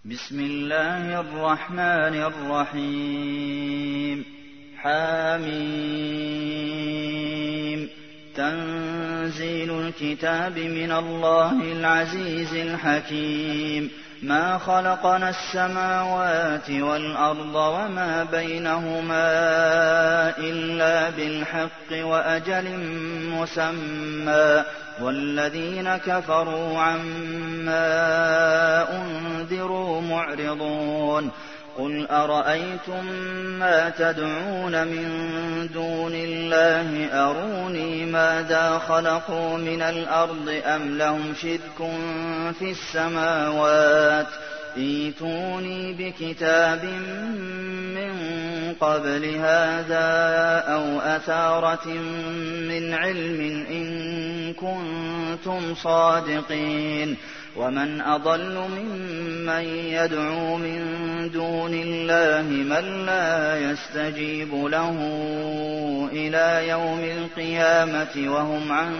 بسم الله الرحمن الرحيم حم تنزيل الكتاب من الله العزيز الحكيم ما خلقنا السماوات والأرض وما بينهما إلا بالحق وأجل مسمى والذين كفروا عما أنذروا معرضون قل أرأيتم ما تدعون من دون الله أروني ماذا خلقوا من الأرض أم لهم شرك في السماوات ائتوني بكتاب من قبل هذا أو أثارة من علم إن كنتم صادقين ومن أضل ممن يدعو من دون الله من لا يستجيب له إلى يوم القيامة وهم عن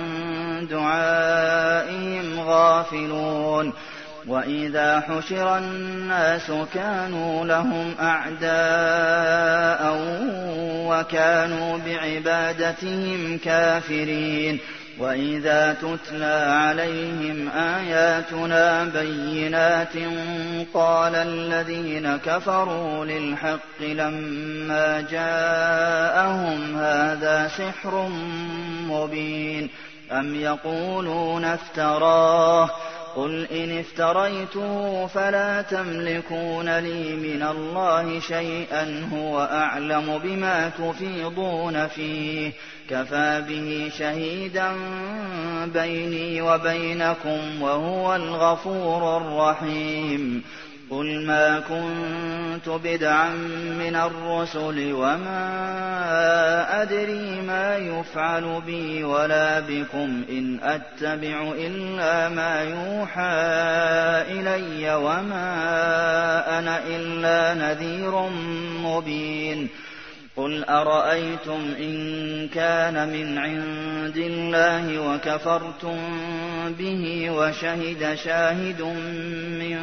دعائهم غافلون وإذا حشر الناس كانوا لهم أعداء وكانوا بعبادتهم كافرين وإذا تتلى عليهم آياتنا بينات قال الذين كفروا للحق لما جاءهم هذا سحر مبين أم يقولون افتراه قل إن افتريته فلا تملكون لي من الله شيئا هو أعلم بما تفيضون فيه كفى به شهيدا بيني وبينكم وهو الغفور الرحيم قل ما كنت بدعا من الرسل وما أدري ما يفعل بي ولا بكم إن أتبع إلا ما يوحى إلي وما أنا إلا نذير مبين قل أرأيتم إن كان من عند الله وكفرتم به وشهد شاهد من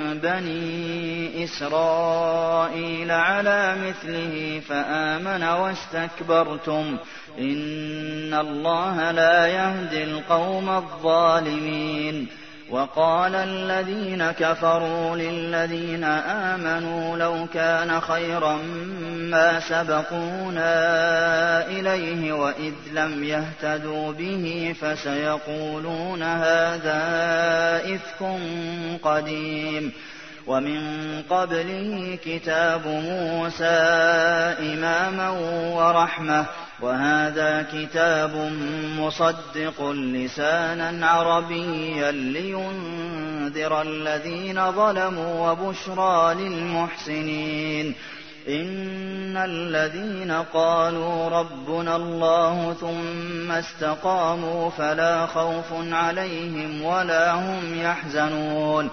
بني إسرائيل على مثله فآمن واستكبرتم إن الله لا يهدي القوم الظالمين وقال الذين كفروا للذين آمنوا لو كان خيرا ما سبقونا إليه وإذ لم يهتدوا به فسيقولون هذا إفك قديم ومن قبله كتاب موسى إماما ورحمة وهذا كتاب مصدق لسانا عربيا لينذر الذين ظلموا وبشرى للمحسنين إن الذين قالوا ربنا الله ثم استقاموا فلا خوف عليهم ولا هم يحزنون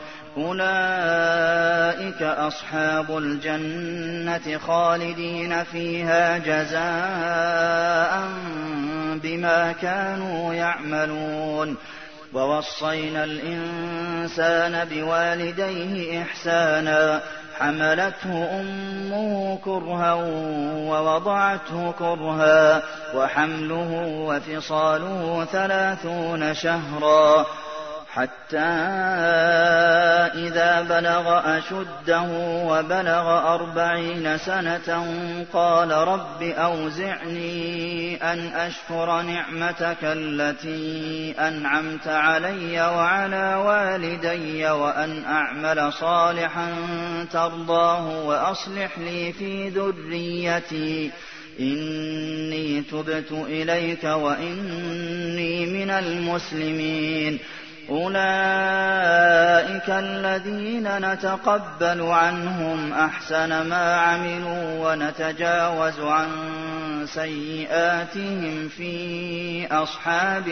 أولئك أصحاب الجنة خالدين فيها جزاء بما كانوا يعملون ووصينا الإنسان بوالديه إحسانا حملته أمه كرها ووضعته كرها وحمله وفصاله 30 شهرا حتى إذا بلغ أشده وبلغ 40 سنة قال رب أوزعني أن أشكر نعمتك التي أنعمت علي وعلى والدي وأن أعمل صالحا ترضاه وأصلح لي في ذريتي إني تبت إليك وإني من المسلمين أولئك الذين نتقبل عنهم أحسن ما عملوا ونتجاوز عن سيئاتهم في أصحاب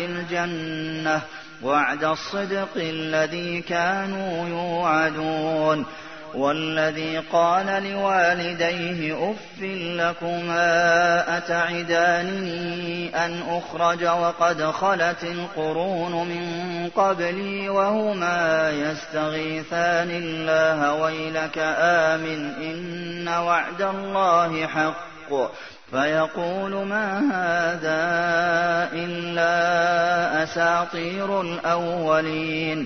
الجنة وعد الصدق الذي كانوا يوعدون والذي قال لوالديه أف لكما أتعدانني أن أخرج وقد خلت القرون من قبلي وهما يستغيثان الله ويلك آمن إن وعد الله حق فيقول ما هذا إلا أساطير الأولين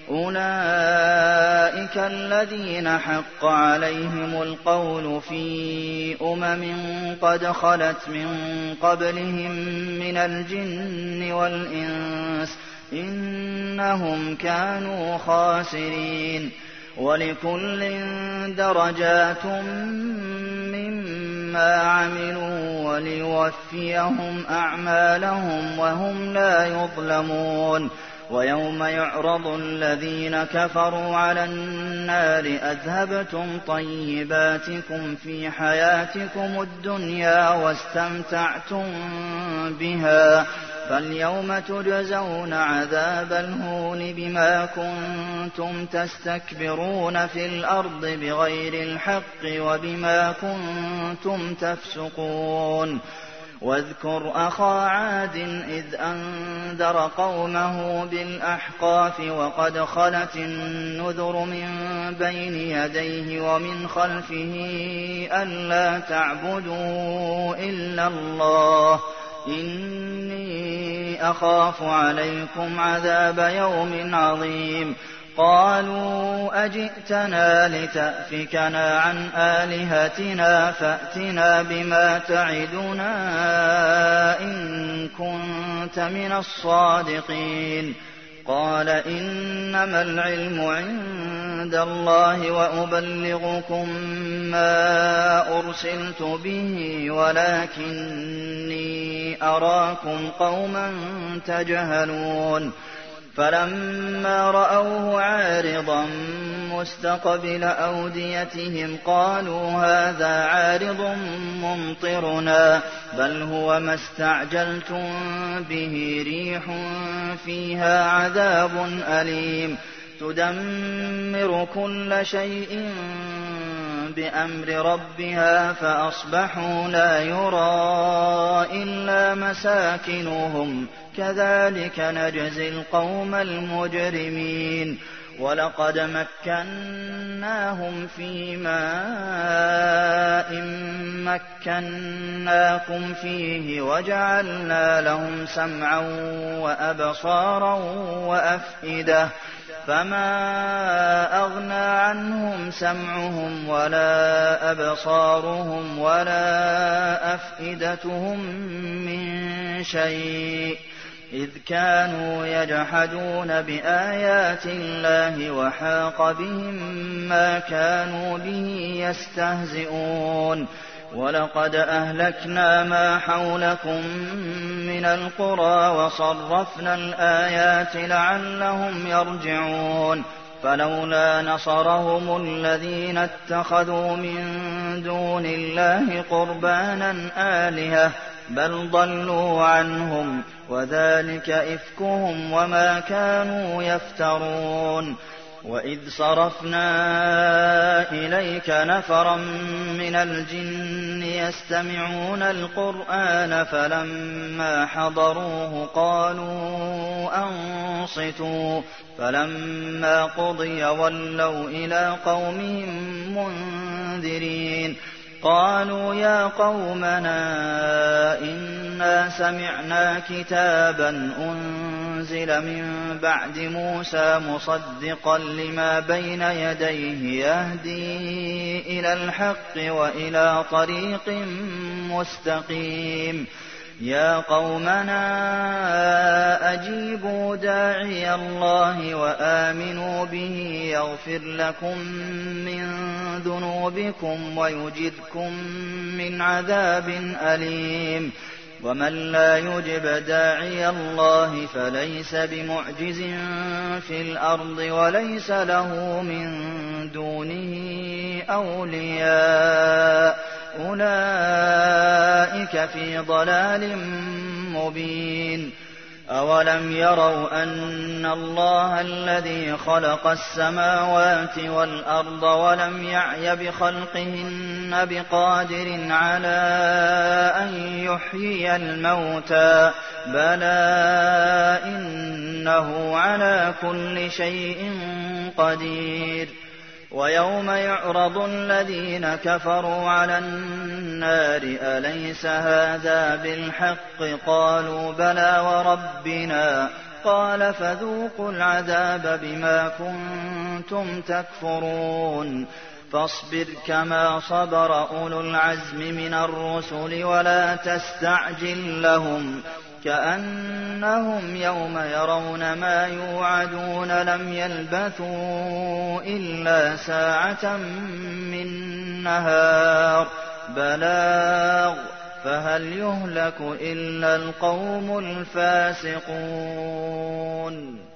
أولئك الذين حق عليهم القول في قد خلت من قبلهم من الجن والإنس إنهم كانوا خاسرين ولكل درجات مما عملوا وليوفيهم أعمالهم وهم لا يظلمون ويوم يعرض الذين كفروا على النار أذهبتم طيباتكم في حياتكم الدنيا واستمتعتم بها فاليوم تجزون عذاب الهون بما كنتم تستكبرون في الأرض بغير الحق وبما كنتم تفسقون واذكر أخا عاد إذ أنذر قومه بالأحقاف وقد خلت النذر من بين يديه ومن خلفه ألا تعبدوا إلا الله إني أخاف عليكم عذاب يوم عظيم قالوا أجئتنا لتأفكنا عن آلهتنا فأتنا بما تعدنا إن كنت من الصادقين قال إنما العلم عند الله وأبلغكم ما أرسلت به ولكني أراكم قوما تجهلون فلما رأوه عارضا مستقبل أوديتهم قالوا هذا عارض ممطرنا بل هو ما استعجلتم به ريح فيها عذاب أليم تدمر كل شيء بأمر ربها فأصبحوا لا يرى إلا مساكنهم كذلك نجزي القوم المجرمين ولقد مكناهم في ماء مكناكم فيه وجعلنا لهم سمعا وأبصارا وأفئدة فما أغنى عنهم سمعهم ولا أبصارهم ولا أفئدتهم من شيء إذ كانوا يجحدون بآيات الله وحاق بهم ما كانوا به يستهزئون ولقد أهلكنا ما حولكم من القرى وصرفنا الآيات لعلهم يرجعون فلولا نصرهم الذين اتخذوا من دون الله قربانا آلهة بل ضلوا عنهم وذلك إفكهم وما كانوا يفترون وإذ صرفنا إليك نفرا من الجن يستمعون القرآن فلما حضروه قالوا أنصتوا فلما قضي ولوا إلى قومهم منذرين قالوا يا قومنا إنا سمعنا كتابا أنزل من بعد موسى مصدقا لما بين يديه يهدي إلى الحق وإلى طريق مستقيم يا قومنا أجيبوا داعي الله وآمنوا به يغفر لكم من ذنوبكم ويجركم من عذاب أليم ومن لا يجب داعي الله فليس بمعجز في الأرض وليس له من دونه أولياء أولئك في ضلال مبين أَوَلَمْ يَرَوْا أَنَّ اللَّهَ الَّذِي خَلَقَ السَّمَاوَاتِ وَالْأَرْضَ وَلَمْ يَعْيَ بِخَلْقِهِنَّ بِقَادِرٍ عَلَىٰ أَن يُحْيِيَ الْمَوْتَىٰ ۚ بَلَىٰ إِنَّهُ عَلَىٰ كُلِّ شَيْءٍ قَدِيرٌ وَيَوْمَ يُعْرَضُ الَّذِينَ كَفَرُوا عَلَى النَّارِ أَلَيْسَ هَٰذَا بِالْحَقِّ ۖ قَالُوا بَلَىٰ وَرَبِّنَا ۚ قَالَ فَذُوقُوا الْعَذَابَ بِمَا كُنتُمْ تَكْفُرُونَ فاصبر كما صبر أولو العزم من الرسل ولا تستعجل لهم كأنهم يوم يرون ما يوعدون لم يلبثوا إلا ساعة من نهار بلاغ فهل يهلك إلا القوم الفاسقون